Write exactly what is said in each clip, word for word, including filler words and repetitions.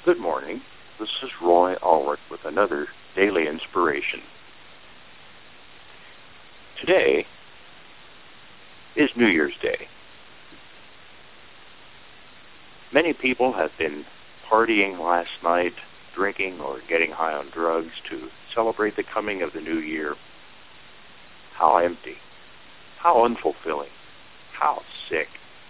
Good morning. This is Roy Ulrich with another Daily Inspiration. Today is New Year's Day. Many people have been partying last night, drinking or getting high on drugs to celebrate the coming of the new year. How empty, how unfulfilling, how sick.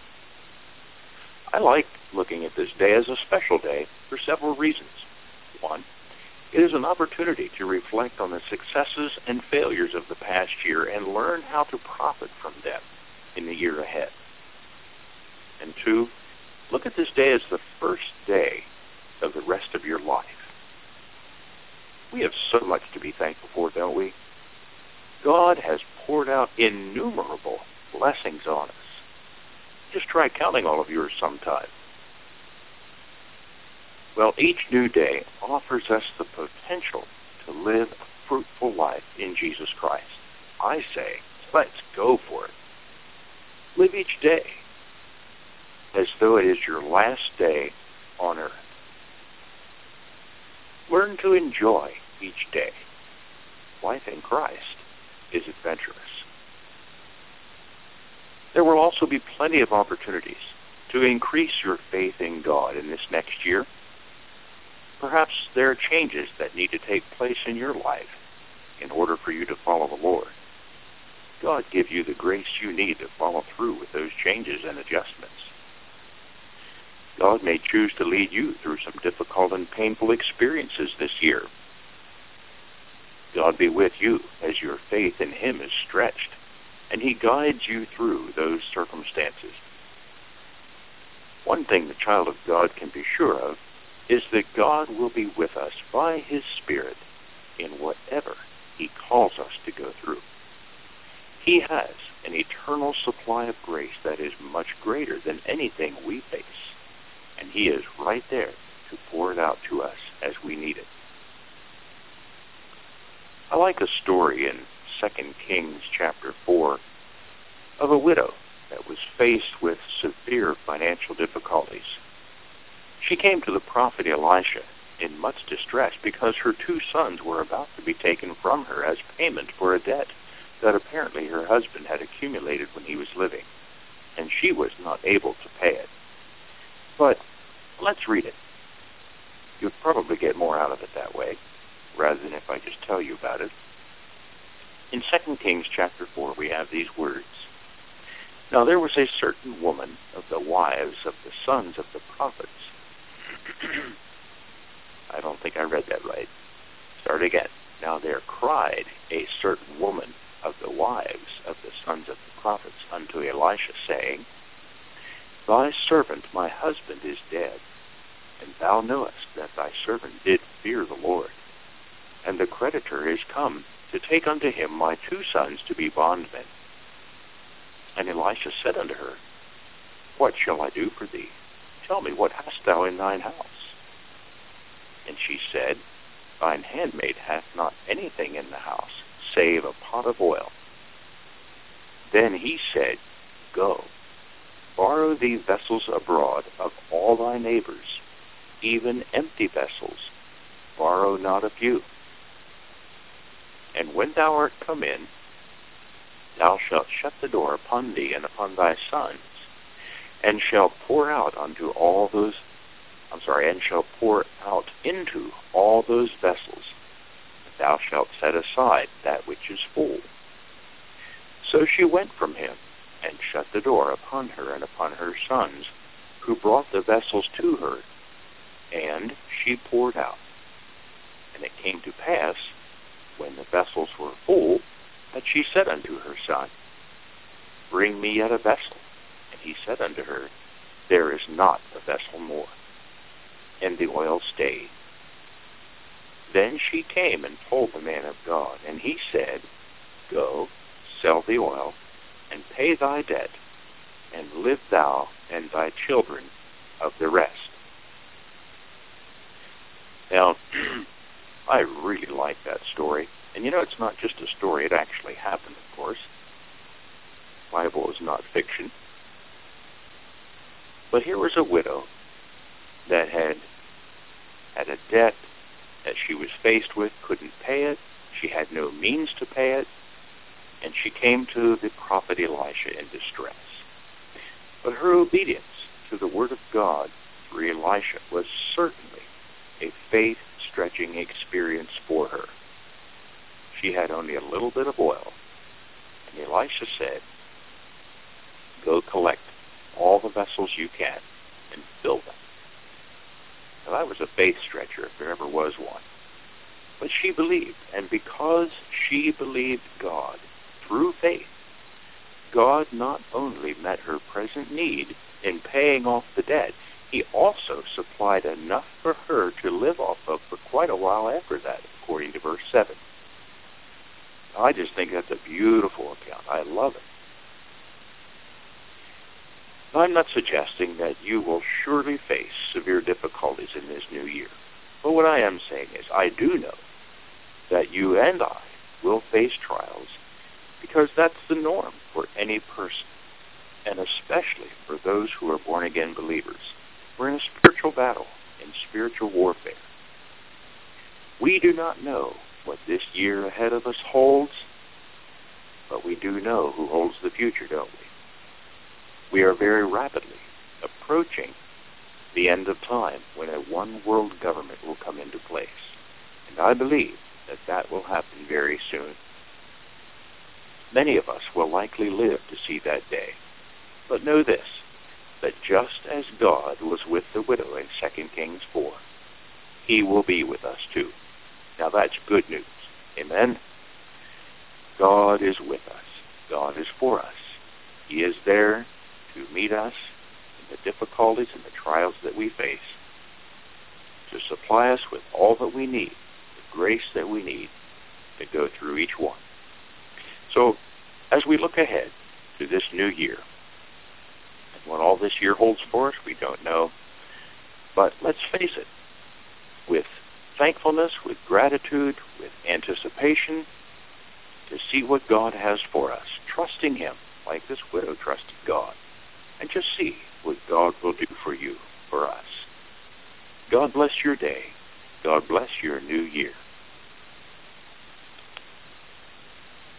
I like looking at this day as a special day for several reasons. One, it is an opportunity to reflect on the successes and failures of the past year and learn how to profit from them in the year ahead. And two, look at this day as the first day of the rest of your life. We have so much to be thankful for, don't we? God has poured out innumerable blessings on us. Just try counting all of yours sometime. Well, each new day offers us the potential to live a fruitful life in Jesus Christ. I say, let's go for it. Live each day as though it is your last day on earth. Learn to enjoy each day. Life in Christ is adventurous. There will also be plenty of opportunities to increase your faith in God in this next year. Perhaps there are changes that need to take place in your life in order for you to follow the Lord. God give you the grace you need to follow through with those changes and adjustments. God may choose to lead you through some difficult and painful experiences this year. God be with you as your faith in Him is stretched, and He guides you through those circumstances. One thing the child of God can be sure of is that God will be with us by His Spirit in whatever He calls us to go through. He has an eternal supply of grace that is much greater than anything we face, and He is right there to pour it out to us as we need it. I like a story in Second Kings chapter four of a widow that was faced with severe financial difficulties. She came to the prophet Elisha in much distress because her two sons were about to be taken from her as payment for a debt that apparently her husband had accumulated when he was living, and she was not able to pay it. But let's read it. You'll probably get more out of it that way, rather than if I just tell you about it. In Second Kings chapter four, we have these words. Now there was a certain woman of the wives of the sons of the prophets. I don't think I read that right. Start again. Now there cried a certain woman of the wives of the sons of the prophets unto Elisha, saying, Thy servant my husband is dead, and thou knowest that thy servant did fear the Lord. And the creditor is come to take unto him my two sons to be bondmen. And Elisha said unto her, What shall I do for thee? Tell me, what hast thou in thine house? And she said, Thine handmaid hath not anything in the house, save a pot of oil. Then he said, Go, borrow thee vessels abroad of all thy neighbors, even empty vessels, borrow not a few. And when thou art come in, thou shalt shut the door upon thee and upon thy sons, and shall pour out unto all those, I'm sorry, and shall pour out into all those vessels, and thou shalt set aside that which is full. So she went from him, and shut the door upon her and upon her sons, who brought the vessels to her, and she poured out. And it came to pass, when the vessels were full, that she said unto her son, Bring me yet a vessel. And he said unto her, There is not a vessel more. And the oil stayed. Then she came and told the man of God, and he said, Go, sell the oil, and pay thy debt, and live thou and thy children of the rest. Now, I really like that story. And you know, it's not just a story, it actually happened, of course. The Bible is not fiction. But here was a widow that had a debt that she was faced with, couldn't pay it. She had no means to pay it. And she came to the prophet Elisha in distress. But her obedience to the word of God through Elisha was certainly a faith-stretching experience for her. She had only a little bit of oil, and Elisha said, "Go collect all the vessels you can and fill them." Now that was a faith stretcher if there ever was one. But she believed, and because she believed God through faith, God not only met her present need in paying off the debt, he also supplied enough for her to live off of for quite a while after that, according to verse seven. I just think that's a beautiful account. I love it. I'm not suggesting that you will surely face severe difficulties in this new year. But what I am saying is I do know that you and I will face trials because that's the norm for any person, and especially for those who are born-again believers. We're in a spiritual battle, in spiritual warfare. We do not know what this year ahead of us holds, but we do know who holds the future, don't we? We are very rapidly approaching the end of time when a one-world government will come into place. And I believe that that will happen very soon. Many of us will likely live to see that day. But know this, that just as God was with the widow in Second Kings four, he will be with us too. Now that's good news. Amen? God is with us. God is for us. He is there to meet us in the difficulties and the trials that we face, to supply us with all that we need, the grace that we need to go through each one. So, as we look ahead to this new year, and what all this year holds for us, we don't know, but let's face it, with thankfulness, with gratitude, with anticipation, to see what God has for us, trusting him like this widow trusted God, and just see what God will do for you, for us. God bless your day. God bless your new year.